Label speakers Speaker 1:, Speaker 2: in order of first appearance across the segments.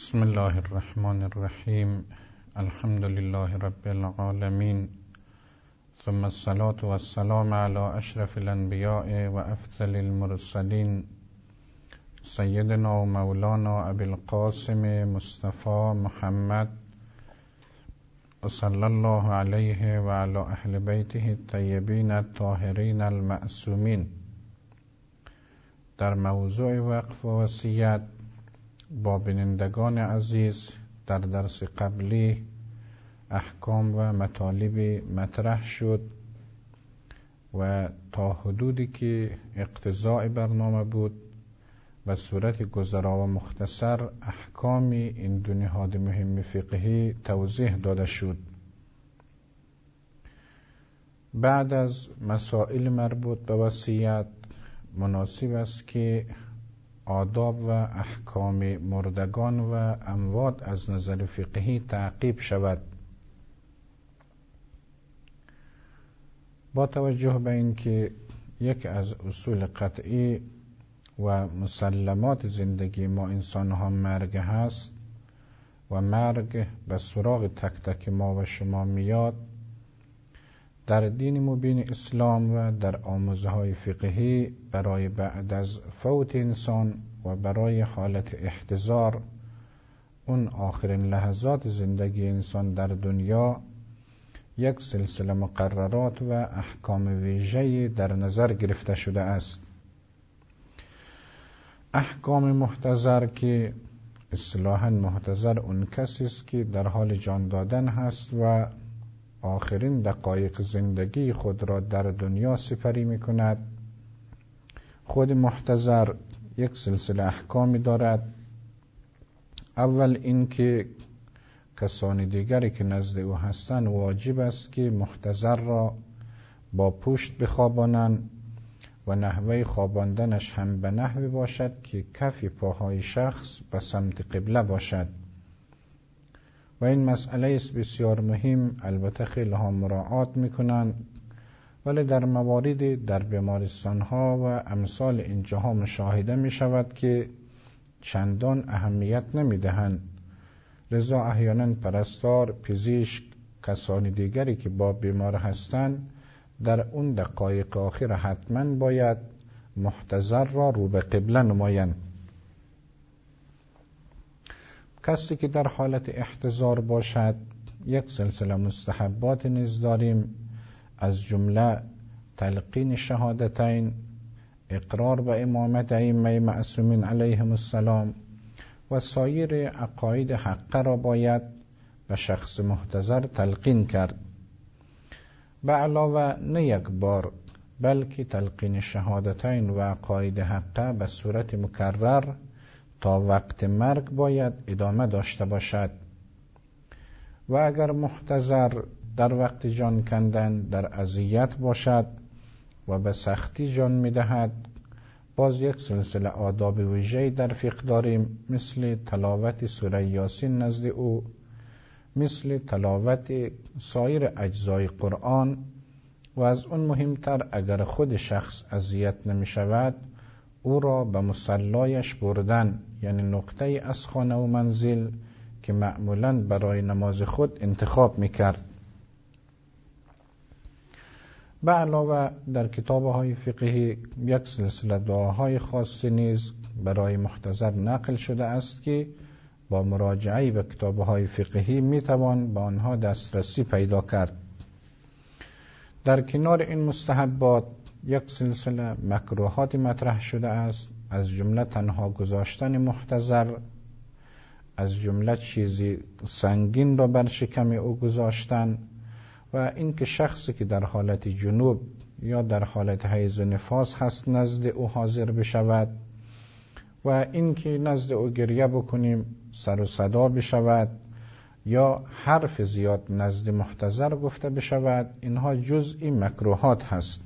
Speaker 1: بسم الله الرحمن الرحیم. الحمد لله رب العالمین، ثم الصلاة والسلام على اشرف الانبیاء و افضل المرسلین، سیدنا و مولانا ابی القاسم مصطفى محمد صلی الله علیه و علی اهل بیته الطیبین الطاهرین المعصومین. در موضوع وقف و وصیت با بینندگان عزیز در درس قبلی احکام و مطالبی مطرح شد و تا حدودی که اقتضاء برنامه بود و صورت گذرا و مختصر احکام این دو نهاد مهم فقهی توضیح داده شد. بعد از مسائل مربوط به وصیت مناسب است که آداب و احکام مردگان و اموات از نظر فقهی تعقیب شود. با توجه به اینکه یک از اصول قطعی و مسلمات زندگی ما انسان ها مرگ هست و مرگ به سراغ تک تک ما و شما میاد، در دین مبین اسلام و در آموزه های فقهی برای بعد از فوت انسان و برای حالت احتضار، اون آخرین لحظات زندگی انسان در دنیا، یک سلسله مقررات و احکام ویژه‌ای در نظر گرفته شده است. احکام محتضر که اصطلاحاً محتضر اون کسی است که در حال جان دادن هست و آخرین دقایق زندگی خود را در دنیا سپری می کند. خود محتضر یک سلسله احکامی دارد. اول این که کسان دیگری که نزد او هستند واجب است که محتضر را با پشت بخوابانند و نحوه خواباندنش هم به نحوی باشد که کف پاهای شخص به سمت قبله باشد. و این مسئله است بسیار مهم. البته خیلی ها مراعات میکنند، ولی در مواردی در بیمارستان ها و امثال اینجاها مشاهده می شود که چندان اهمیت نمی دهند. لذا احیانا پرستار، پزشک، کسان دیگری که با بیمار هستند در اون دقایق آخر حتما باید محتضر را رو به قبله نمایند. کسی که در حالت احتضار باشد یک سلسله مستحبات نیز داریم، از جمله تلقین شهادتین، اقرار به امامت ائمه معصومین علیهم السلام و سایر عقاید حقه را باید به شخص محتضر تلقین کرد. به علاوه نه یک بار بلکه تلقین شهادتین و عقاید حقه به صورت مکرر تا وقت مرگ باید ادامه داشته باشد. و اگر محتضر در وقت جان کندن در اذیت باشد و به سختی جان می‌دهد، باز یک سلسله آداب ویژه‌ای در فقه داریم، مثل تلاوت سوره یاسین نزد او، مثل تلاوت سایر اجزای قرآن، و از اون مهمتر اگر خود شخص اذیت نمی‌شود او را به مصلایش بردن، یعنی نقطه از خانه و منزل که معمولاً برای نماز خود انتخاب می‌کرد. به علاوه در کتاب‌های فقهی یک سلسله دعاهای خاصی نیز برای محتضر نقل شده است که با مراجعه به کتاب‌های فقهی می‌توان به آنها دسترسی پیدا کرد. در کنار این مستحبات یک سلسله مکروهات مطرح شده است، از جمله تنها گذاشتن محتضر، از جمله چیزی سنگین را بر شکم او گذاشتن، و اینکه شخصی که در حالت جنوب یا در حالت حیض و نفاس هست نزد او حاضر بشود، و اینکه نزد او گریه بکنیم، سر و صدا بشود یا حرف زیاد نزد محتضر گفته بشود، اینها جزئی مکروهات هست.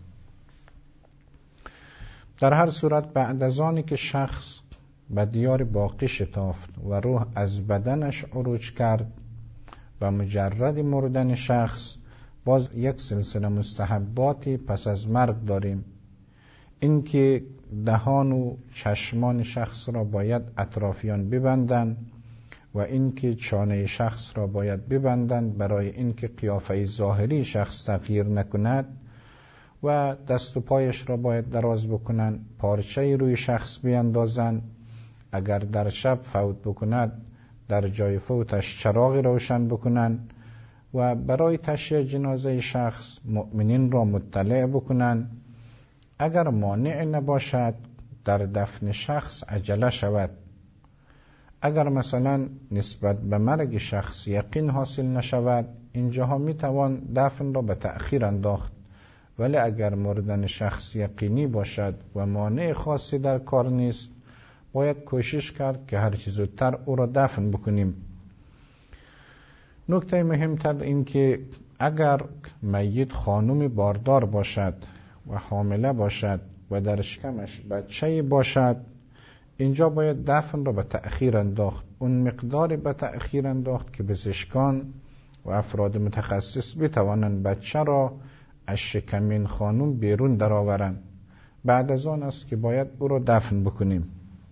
Speaker 1: در هر صورت بعد از آنی که شخص به دیار باقی شتافت و روح از بدنش عروج کرد و مجرد مردن شخص، باز یک سلسله مستحباتی پس از مرگ داریم. این که دهان و چشمان شخص را باید اطرافیان ببندند و اینکه چانه شخص را باید ببندند برای اینکه قیافه ظاهری شخص تغییر نکند و دست و پایش را باید دراز بکنند، پارچه روی شخص بیندازند، اگر در شب فوت بکند در جای فوتش چراغی روشن بکنند و برای تشییع جنازه شخص مؤمنین را مطلع بکنند. اگر مانع نباشد در دفن شخص عجله شود. اگر مثلا نسبت به مرگ شخص یقین حاصل نشود، اینجاها میتوان دفن را به تأخیر انداخت، ولی اگر مردن شخص یقینی باشد و مانع خاصی در کار نیست، باید کوشش کرد که هر چه زودتر او را دفن بکنیم. نکته مهمتر این که اگر میت خانم باردار باشد و حامله باشد و در شکمش بچه‌ای باشد، اینجا باید دفن را به تأخیر انداخت. اون مقدار به تأخیر انداخت که پزشکان و افراد متخصص بتوانند بچه را از شکم این خانم بیرون درآورند. بعد از آن است که باید او را دفن بکنیم.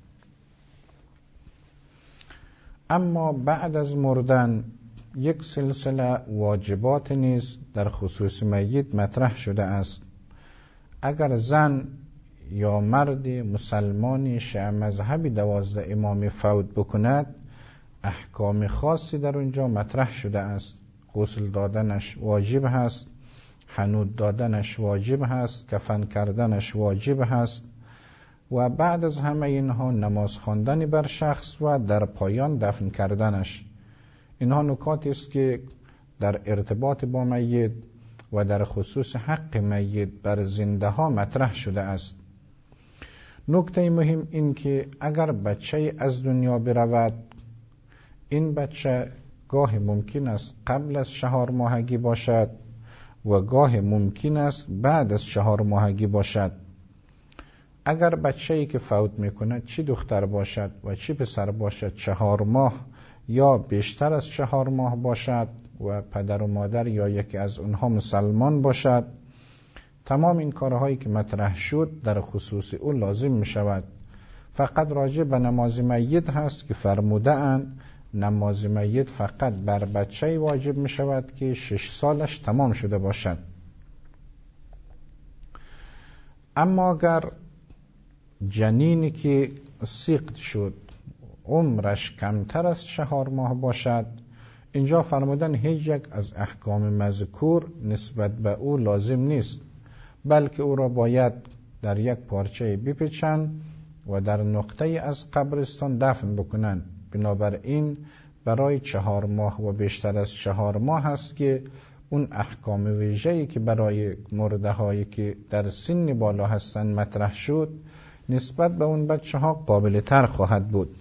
Speaker 1: اما بعد از مردن یک سلسله واجبات نیز در خصوص میت مطرح شده است. اگر زن یا مرد مسلمانی شیعه مذهبی 12 امامی فوت بکند، احکام خاصی در اونجا مطرح شده است. غسل دادنش واجب هست، حنوط دادنش واجب هست، کفن کردنش واجب هست و بعد از همه اینها نماز خواندن بر شخص و در پایان دفن کردنش. اینها نکاتی است که در ارتباط با میت و در خصوص حق میت بر زنده ها مطرح شده است. نکته مهم این که اگر بچه از دنیا برود، این بچه گاه ممکن است قبل از 4 ماهگی باشد و گاه ممکن است بعد از 4 ماهگی باشد. اگر بچه‌ای که فوت میکند چه دختر باشد و چه پسر باشد 4 ماه یا بیشتر از 4 ماه باشد و پدر و مادر یا یکی از اونها مسلمان باشد، تمام این کارهایی که مطرح شد در خصوص او لازم می شود. فقط راجع به نماز میت هست که فرموده اند نماز میت فقط بر بچه واجب می شود که 6 سالش تمام شده باشد. اما اگر جنینی که سیقط شد عمرش کمتر از 4 ماه باشد، اینجا فرمودن هیچ یک از احکام مذکور نسبت به او لازم نیست، بلکه او را باید در یک پارچه بپیچند و در نقطه از قبرستان دفن بکنند. بنابراین برای 4 ماه و بیشتر از 4 ماه است که اون احکام ویژه‌ای که برای مرده هایی که در سن بالا هستند مطرح شد نسبت به اون بچه ها قابل تر خواهد بود.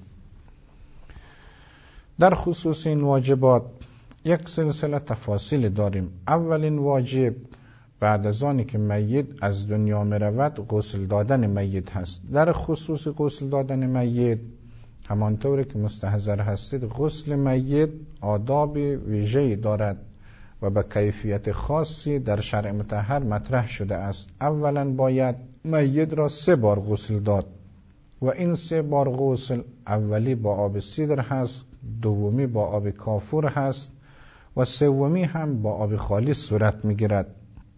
Speaker 1: در خصوص این واجبات یک سلسله تفاصیل داریم. اولین واجب بعد از آنی که میت از دنیا می رود غسل دادن میت هست. در خصوص غسل دادن میت همانطوری که مستحضر هستید، غسل میت آداب ویژه‌ای دارد و به کیفیت خاصی در شرع مطهر مطرح شده است. اولا باید میت را 3 بار غسل داد و این 3 بار غسل اولی با آب سیدر هست، دومی با آب کافور هست و سومی هم با آب خالص صورت میگیرد.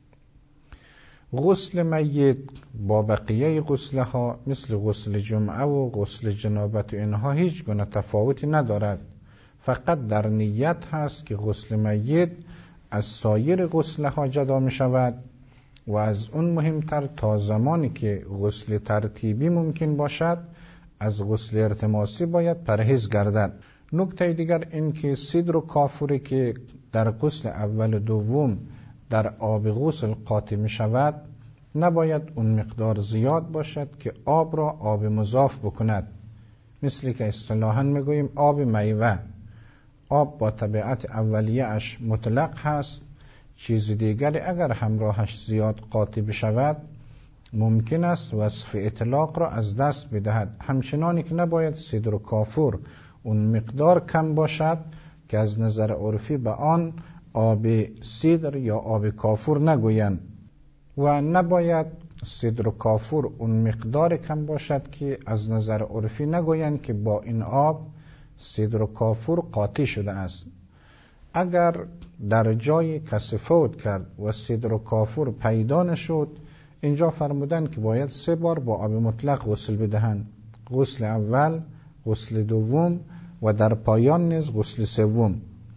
Speaker 1: غسل میت با بقیه غسلها مثل غسل جمعه و غسل جنابت و اینها هیچ گونه تفاوتی ندارد. فقط در نیت هست که غسل میت از سایر غسلها جدا می شود و از اون مهمتر تا زمانی که غسل ترتیبی ممکن باشد از غسل ارتماسی باید پرهیز گردد. نکته دیگر این که سدر و کافوری که در غسل اول و دوم در آب غسل قاطی می شود نباید اون مقدار زیاد باشد که آب را آب مضاف بکند، مثل که اصطلاحاً میگوییم آب میوه. آب با طبیعت اولیه اش مطلق هست، چیز دیگری اگر همراهش زیاد قاطی بشود ممکن است وصف اطلاق را از دست بدهد. همچنانی که نباید سدر و کافور اون مقدار کم باشد که از نظر عرفی به آن آب سدر یا آب کافور نگویند و نباید سدر و کافور اون مقدار کم باشد که از نظر عرفی نگویند که با این آب سدر و کافور قاطی شده است. اگر در جای کسی فوت کرد و سدر و کافور پیدا نشد، اینجا فرمودن که باید 3 بار با آب مطلق غسل بدهند. غسل اول، غسل دوم و در پایان نیز غسل سوم.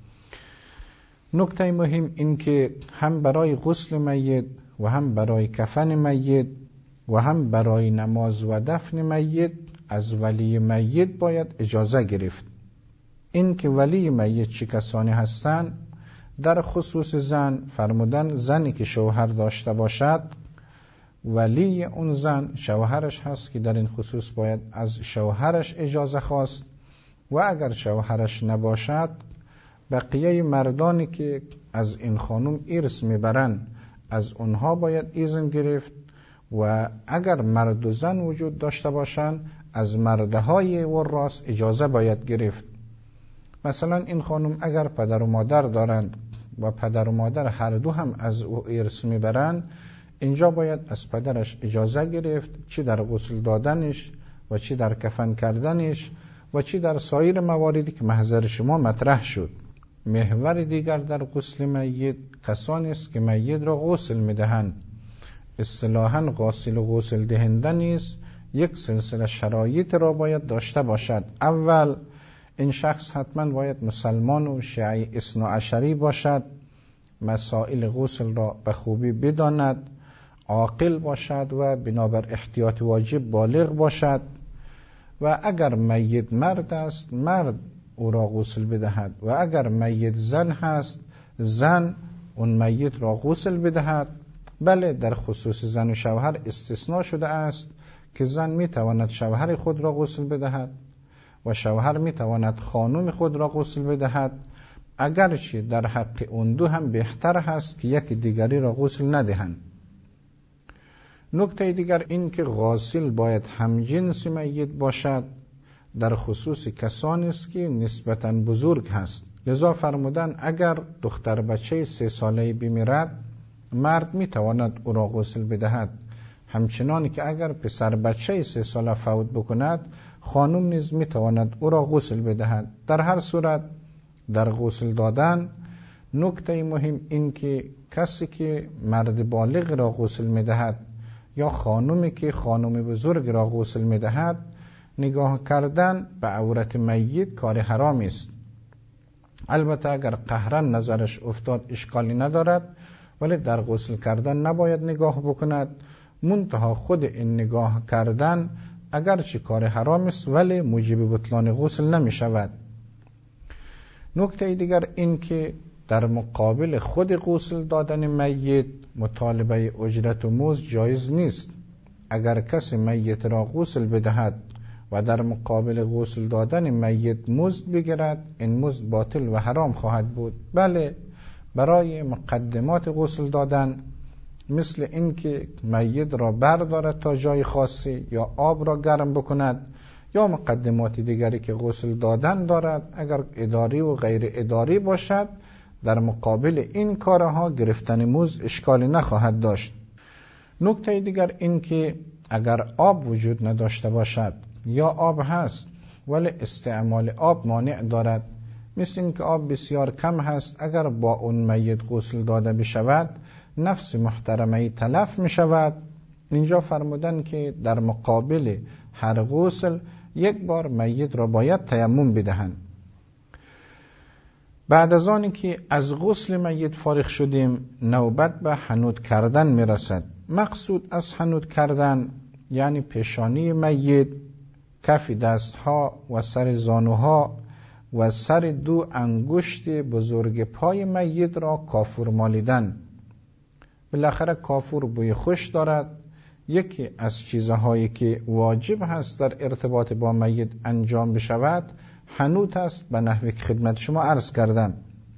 Speaker 1: نکته مهم این که هم برای غسل میت و هم برای کفن میت و هم برای نماز و دفن میت از ولی میت باید اجازه گرفت. این که ولی میت چه کسانی هستند، در خصوص زن فرمودن زنی که شوهر داشته باشد، ولی اون زن شوهرش هست که در این خصوص باید از شوهرش اجازه خواست، و اگر شوهرش نباشد بقیه مردانی که از این خانم ارث میبرن از اونها باید اذن گرفت، و اگر مرد و زن وجود داشته باشند از مردهای وراث اجازه باید گرفت. مثلا این خانم اگر پدر و مادر دارند و پدر و مادر هر دو هم از او ارث میبرند، اینجا باید از پدرش اجازه گرفت، چی در غسل دادنش و چی در کفن کردنش و چی در سایر مواردی که محضر شما مطرح شد. محور دیگر در غسل میت کسانی است که میت را غسل میدهند. اصطلاحاً غاسل و غسل دهنده نیست، یک سلسله شرایط را باید داشته باشد. اول، این شخص حتما باید مسلمان و شیعی اثناعشری باشد، مسائل غسل را به خوبی بداند، عاقل باشد و بنابر احتیاط واجب بالغ باشد، و اگر میت مرد است مرد او را غسل بدهد، و اگر میت زن هست زن اون میت را غسل بدهد. بله، در خصوص زن و شوهر استثناء شده است که زن میتواند شوهر خود را غسل بدهد و شوهر میتواند خانم خود را غسل بدهد، اگرچه در حق اون دو هم بهتر هست که یک دیگری را غسل ندهند. نکته دیگر این که غاسل باید همجنس میت باشد، در خصوص کسانی است که نسبتاً بزرگ هست. لذا فرمودن اگر دختر بچه 3 ساله بمیرد مرد میتواند او را غسل بدهد، همچنان که اگر پسر بچه 3 ساله فوت بکند خانم نیز میتواند او را غسل بدهد. در هر صورت در غسل دادن نکته مهم این که کسی که مرد بالغ را غسل میدهد یا خانمی که خانم بزرگ را غسل میدهد، نگاه کردن به عورت میت کار حرام است. البته اگر قهرا نظرش افتاد اشکالی ندارد، ولی در غسل کردن نباید نگاه بکند. منتها خود این نگاه کردن اگرچه کار حرام است ولی موجب بطلان غسل نمی شود. نکته دیگر این که در مقابل خود غسل دادن میت مطالبه اجرت و مزد جایز نیست. اگر کسی میت را غسل بدهد و در مقابل غسل دادن میت مزد بگیرد، این مزد باطل و حرام خواهد بود. بله، برای مقدمات غسل دادن مثل این که میت را بردارد تا جای خاصی یا آب را گرم بکند یا مقدمات دیگری که غسل دادن دارد، اگر اداری و غیر اداری باشد، در مقابل این کارها گرفتن مزد اشکالی نخواهد داشت. نکته دیگر این که اگر آب وجود نداشته باشد یا آب هست ولی استعمال آب مانع دارد، مثل این که آب بسیار کم هست، اگر با اون میت غسل داده بشود نفس محترمه تلف می شود، اینجا فرمودن که در مقابل هر غسل 1 بار میت را باید تیمم بدهند. بعد از آنی که از غسل میت فارغ شدیم نوبت به حنوط کردن می رسد. مقصود از حنوط کردن یعنی پیشانی میت، کف دستها و سر زانوها و سر 2 انگشت بزرگ پای میت را کافور مالیدن. بالاخره کافور بوی خوش دارد. یکی از چیزهایی که واجب هست در ارتباط با میت انجام بشود حنوط است، به نحوی که خدمت شما عرض کردم.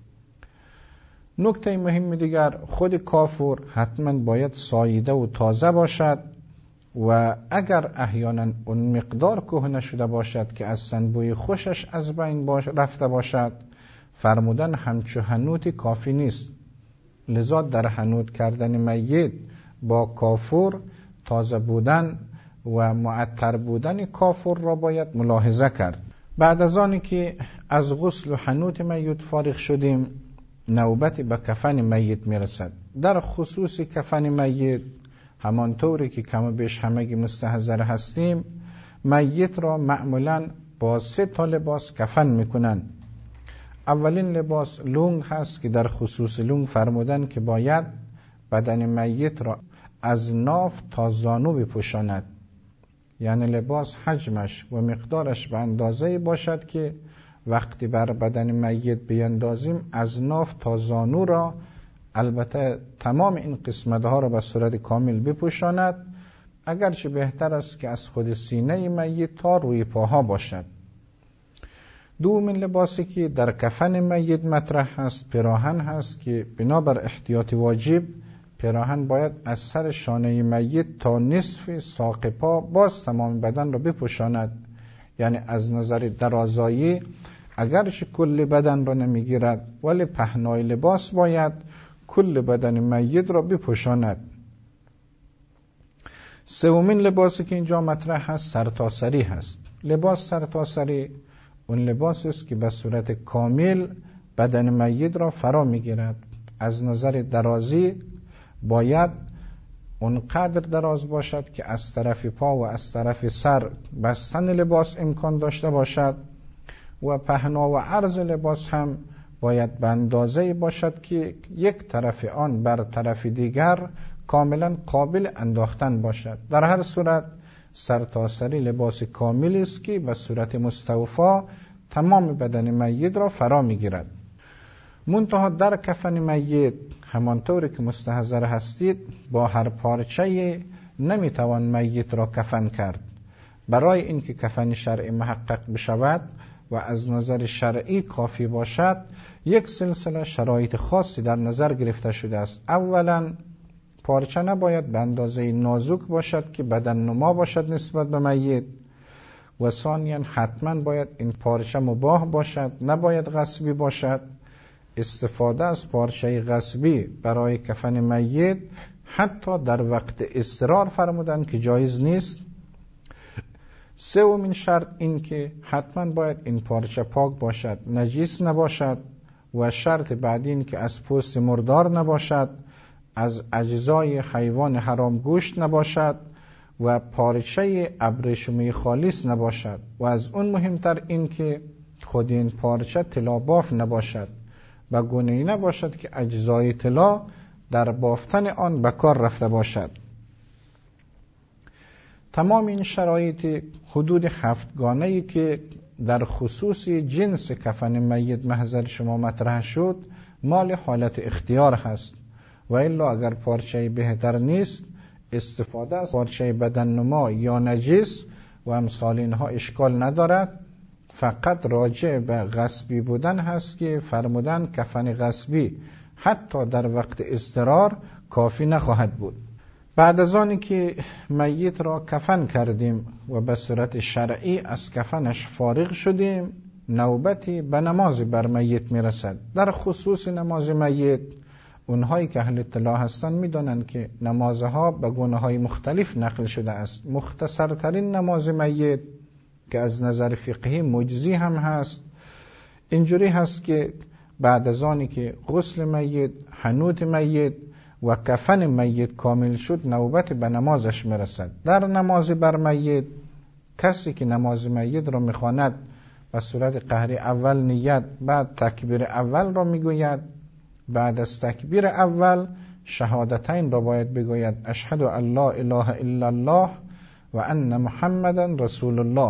Speaker 1: نکته مهم دیگر، خود کافور حتما باید ساییده و تازه باشد و اگر احیانا اون مقدار کهنه شده باشد که اصلا بوی خوشش از بین رفته باشد، فرمودن همچو حنوط کافی نیست. لذا در حنوط کردن میت با کافور تازه بودن و معطر بودن کافور را باید ملاحظه کرد. بعد از آنی که از غسل و حنوط میت فارغ شدیم، نوبت به کفن میت میرسد. در خصوص کفن میت، همانطوری که کم و بیش همگی مستحضر هستیم، میت را معمولاً با 3 تا لباس کفن میکنن. اولین لباس لنگ هست که در خصوص لنگ فرمودن که باید بدن میت را از ناف تا زانو بپوشاند، یعنی لباس حجمش و مقدارش به اندازه باشد که وقتی بر بدن میت بیندازیم از ناف تا زانو را، البته تمام این قسمت ها را به صورت کامل بپوشاند، اگرچه بهتر است که از خود سینه میت تا روی پاها باشد. دومین لباسی که در کفن میت مطرح هست پیراهن هست که بنابر احتیاط واجب پیراهن باید از سر شانه میت تا نصف ساق پا باز تمام بدن را بپوشاند، یعنی از نظر درازایی اگرچه کل بدن را نمیگیرد ولی پهنای لباس باید کل بدن میت را بپوشاند. سومین لباسی که اینجا مطرح هست سرتاسری هست. لباس سرتاسری اون لباس است که به صورت کامل بدن میت را فرا میگیرد. از نظر درازی باید اونقدر دراز باشد که از طرف پا و از طرف سر بستن لباس امکان داشته باشد و پهنا و عرض لباس هم باید به اندازه باشد که یک طرف آن بر طرف دیگر کاملا قابل انداختن باشد. در هر صورت سرتاسری لباس کاملی است که به صورت مستوفا تمام بدن میت را فرا میگیرد. منتها در کفن میت همانطوری که مستحضر هستید با هر پارچه نمیتوان میت را کفن کرد. برای اینکه کفن شرعی محقق بشود و از نظر شرعی کافی باشد یک سلسله شرایط خاصی در نظر گرفته شده است. اولا پارچه نباید به اندازه نازک باشد که بدن نما باشد نسبت به میت، و ثانیا حتما باید این پارچه مباح باشد، نباید غصبی باشد. استفاده از پارچه غصبی برای کفن میت حتی در وقت اضطرار فرمودن که جایز نیست. سومین شرط این که حتما باید این پارچه پاک باشد، نجیس نباشد، و شرط بعدی این که از پوست مردار نباشد، از اجزای حیوان حرام گوشت نباشد و پارچه ابریشمی خالص نباشد، و از اون مهمتر این که خود این پارچه طلا باف نباشد و گونه‌ای نباشد که اجزای طلا در بافتن آن به کار رفته باشد. تمام این شرایط حدود 7 گانه‌ای که در خصوص جنس کفن میت محضر شما مطرح شد مال حالت اختیار هست، و الا اگر پارچه بهتر نیست استفاده از پارچه بدن نما یا نجس و امثال اینها اشکال ندارد. فقط راجع به غصبی بودن هست که فرمودن کفن غصبی حتی در وقت اضطرار کافی نخواهد بود. بعد از آنی که میت را کفن کردیم و به صورت شرعی از کفنش فارغ شدیم، نوبتی به نماز بر میت میرسد. در خصوص نماز میت اونهایی که اهل اطلاع هستن میدونن که نمازها به گونه‌های مختلف نقل شده است. مختصرترین نماز میت که از نظر فقهی مجزی هم هست اینجوری هست که بعد از آنی که غسل میت، حنوط میت و کفن میت کامل شد نوبت به نمازش میرسد. در نماز بر میت کسی که نماز میت را میخواند به صورت قهری اول نیت، بعد تکبیر اول را میگوید، بعد از تکبیر اول شهادتین را باید بگوید اشهد ان لا اله الا الله و ان محمدا رسول الله.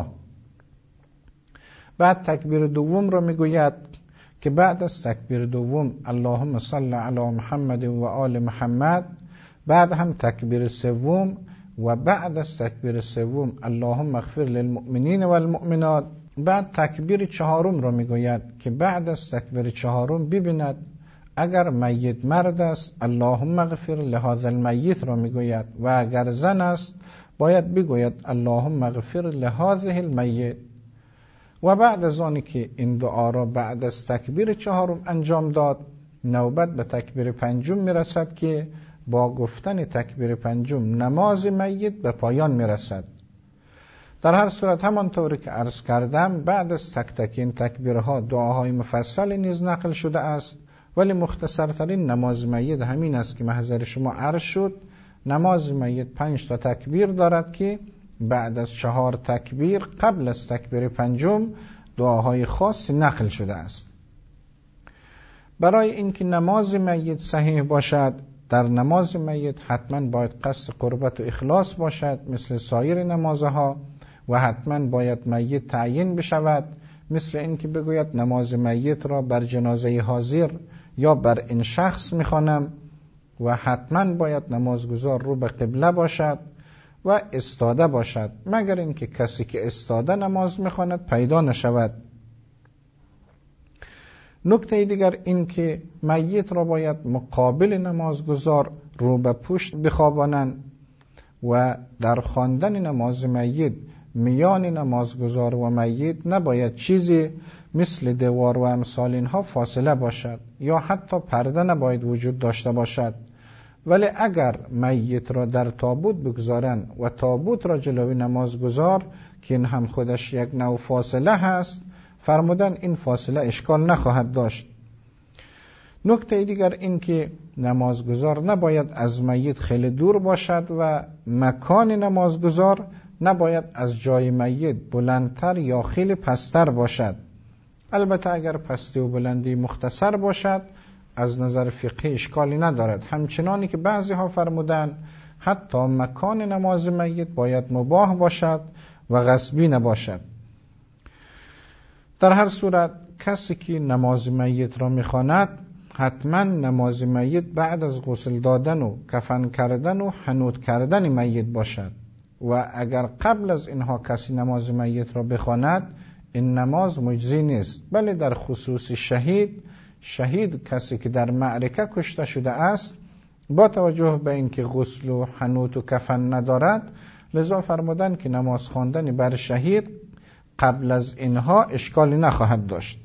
Speaker 1: بعد تکبیر دوم را میگوید که بعد از تکبیر دوم اللهم صل علی محمد و آل محمد، بعد هم تکبیر سوم، و بعد از تکبیر سوم اللهم اغفر للمؤمنین والمؤمنات. بعد تکبیر چهارم را میگوید که بعد از تکبیر چهارم ببیند اگر میت مرد است اللهم اغفر لهذا المیت را میگوید، و اگر زن است باید بگوید اللهم اغفر لهذه المیت. و بعد از آنی که این دعا را بعد از تکبیر چهارم انجام داد نوبت به تکبیر پنجم میرسد که با گفتن تکبیر پنجم نماز میت به پایان میرسد. در هر صورت همانطوری که عرض کردم بعد از تک تک این تکبیرها دعاهای مفصل نیز نقل شده است، ولی مختصرترین نماز میت همین است که محضر شما عرض شد. نماز میت 5 تا تکبیر دارد که بعد از 4 تکبیر قبل از تکبیر پنجم دعاهای خاص نقل شده است. برای اینکه نماز میت صحیح باشد، در نماز میت حتما باید قصد قربت و اخلاص باشد مثل سایر نمازها، و حتما باید میت تعیین بشود، مثل اینکه بگوید نماز میت را بر جنازه حاضر یا بر این شخص میخوانم، و حتما باید نمازگزار رو به قبله باشد و استاده باشد، مگر اینکه کسی که استاده نماز میخواند پیدا نشود. نکته دیگر این که میت را باید مقابل نمازگزار رو به پشت بخوابانند و در خواندن نماز میت میان نمازگزار و میت نباید چیزی مثل دیوار و امثال اینها فاصله باشد، یا حتی پرده نباید وجود داشته باشد. ولی اگر میت را در تابوت بگذارند و تابوت را جلوی نمازگزار، که این هم خودش یک نوع فاصله هست، فرمودن این فاصله اشکال نخواهد داشت. نکته دیگر این که نمازگزار نباید از میت خیلی دور باشد و مکان نمازگزار نباید از جای میت بلندتر یا خیلی پستر باشد. البته اگر پستی و بلندی مختصر باشد از نظر فقهی اشکالی ندارد، همچنانی که بعضی ها فرمودن حتی مکان نماز میت باید مباح باشد و غصبی نباشد. در هر صورت کسی که نماز میت را میخواند حتما نماز میت بعد از غسل دادن و کفن کردن و حنوط کردن میت باشد، و اگر قبل از اینها کسی نماز میت را بخواند این نماز مجزی نیست. بله در خصوص شهید کسی که در معرکه کشته شده است، با توجه به اینکه غسل و حنوط و کفن ندارد، لذا فرمودن که نماز خواندن بر شهید قبل از اینها اشکالی نخواهد داشت.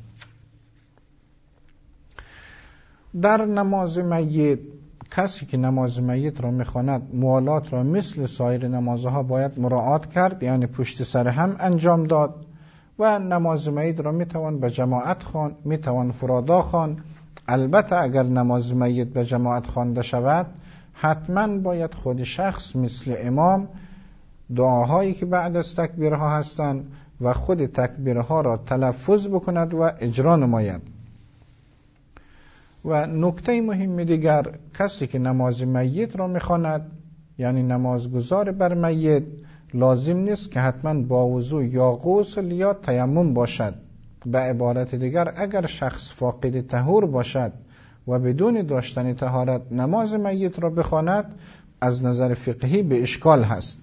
Speaker 1: در نماز میت کسی که نماز میت را میخواند موالات را مثل سایر نمازها باید مراعات کرد، یعنی پشت سر هم انجام داد، و نماز میت را میتوان به جماعت خواند، میتوان فرادا خواند. البته اگر نماز میت به جماعت خوانده شود حتما باید خود شخص مثل امام دعاهایی که بعد از تکبیرها هستند و خود تکبیرها را تلفظ بکند و اجرا نماید. و نکته مهم دیگر، کسی که نماز میت را میخواند یعنی نمازگزار بر میت، لازم نیست که حتما با وضو یا غسل یا تیمم باشد. به عبارت دیگر اگر شخص فاقد طهور باشد و بدون داشتن طهارت نماز میت را بخواند از نظر فقهی به اشکال هست.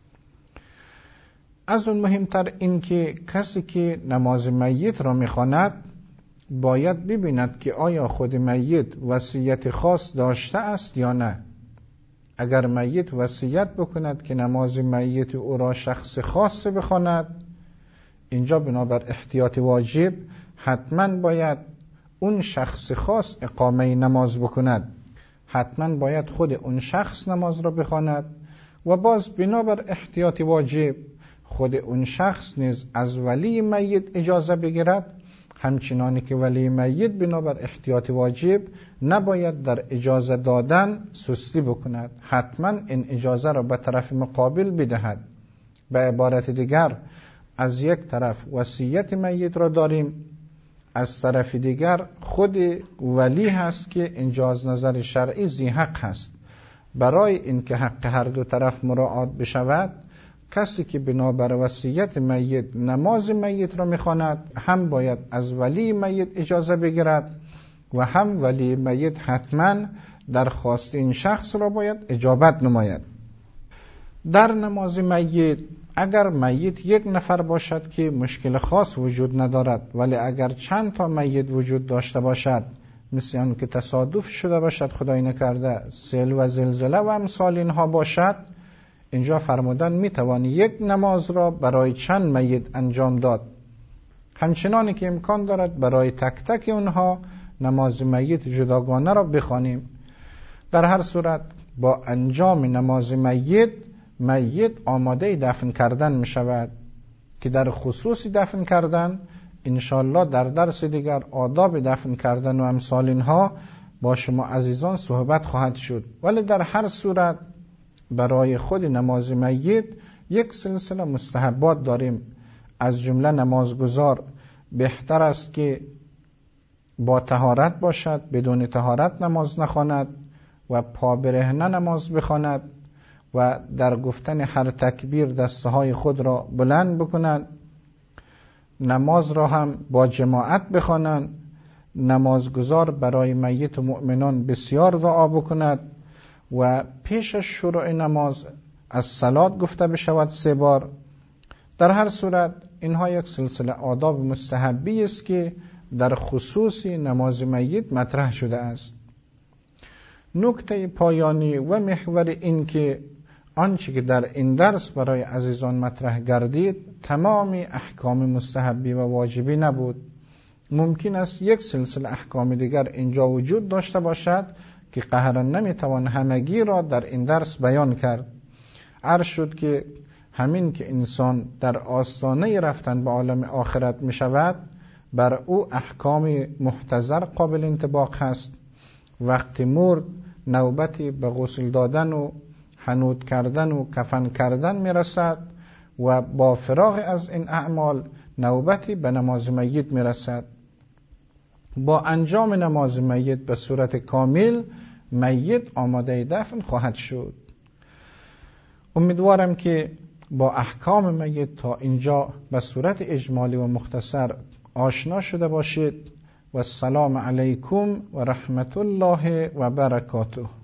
Speaker 1: از اون مهمتر این که کسی که نماز میت را میخواند باید ببیند که آیا خود میت وصیت خاص داشته است یا نه. اگر میت وصیت بکند که نماز میت او را شخص خاص بخواند، اینجا بنابر احتیاط واجب حتما باید اون شخص خاص اقامه نماز بکند، حتما باید خود اون شخص نماز را بخواند، و باز بنابر احتیاط واجب خود اون شخص نیز از ولی میت اجازه بگیرد، همچنانی که ولی میت بنابر احتیاط واجب نباید در اجازه دادن سستی بکند، حتما این اجازه را به طرف مقابل بدهد. به عبارت دیگر از یک طرف وصیت میت را داریم، از طرف دیگر خود ولی هست که اینجا از نظر شرعی ذی حق هست. برای اینکه حق هر دو طرف مراعات بشود، کسی که بنابر وصیت میت نماز میت را میخواند هم باید از ولی میت اجازه بگیرد و هم ولی میت حتما درخواست این شخص را باید اجابت نماید. در نماز میت اگر میت یک نفر باشد که مشکل خاص وجود ندارد، ولی اگر چند تا میت وجود داشته باشد، مثل اون که تصادف شده باشد خدای نکرده، سیل و زلزله و امثال اینها باشد، اینجا فرمودن میتوان یک نماز را برای چند میت انجام داد. همچنانی که امکان دارد برای تک تک اونها نماز میت جداگانه را بخوانیم. در هر صورت با انجام نماز میت آماده دفن کردن می شود. که در خصوصی دفن کردن. انشاءالله در درس دیگر آداب دفن کردن و امثال اینها با شما عزیزان صحبت خواهد شد. ولی در هر صورت برای خود نماز میت یک سلسله مستحبات داریم. از جمله نمازگزار بهتر است که با طهارت باشد، بدون طهارت نماز نخواند و پا برهنه نماز بخواند و در گفتن هر تکبیر دستهای خود را بلند بکنند. نماز را هم با جماعت بخوانند. نمازگزار برای میت و مؤمنان بسیار دعا بکند و پیش از شروع نماز از صلات گفته بشود 3 بار. در هر صورت اینها یک سلسله آداب مستحبی است که در خصوص نماز میت مطرح شده است. نکته پایانی و محور این که آنچه که در این درس برای عزیزان مطرح گردید تمام احکام مستحبی و واجبی نبود. ممکن است یک سلسله احکام دیگر اینجا وجود داشته باشد که قهرا نمیتوان همگی را در این درس بیان کرد. عرض شد که همین که انسان در آستانه رفتن به عالم آخرت می شود، بر او احکام محتضر قابل انطباق هست. وقتی مرد نوبتی به غسل دادن و حنوط کردن و کفن کردن می رسد و با فراغ از این اعمال نوبتی به نماز میت می رسد. با انجام نماز میت به صورت کامل میت آماده دفن خواهد شد. امیدوارم که با احکام میت تا اینجا به صورت اجمالی و مختصر آشنا شده باشید و السلام علیکم و رحمت الله و برکاته.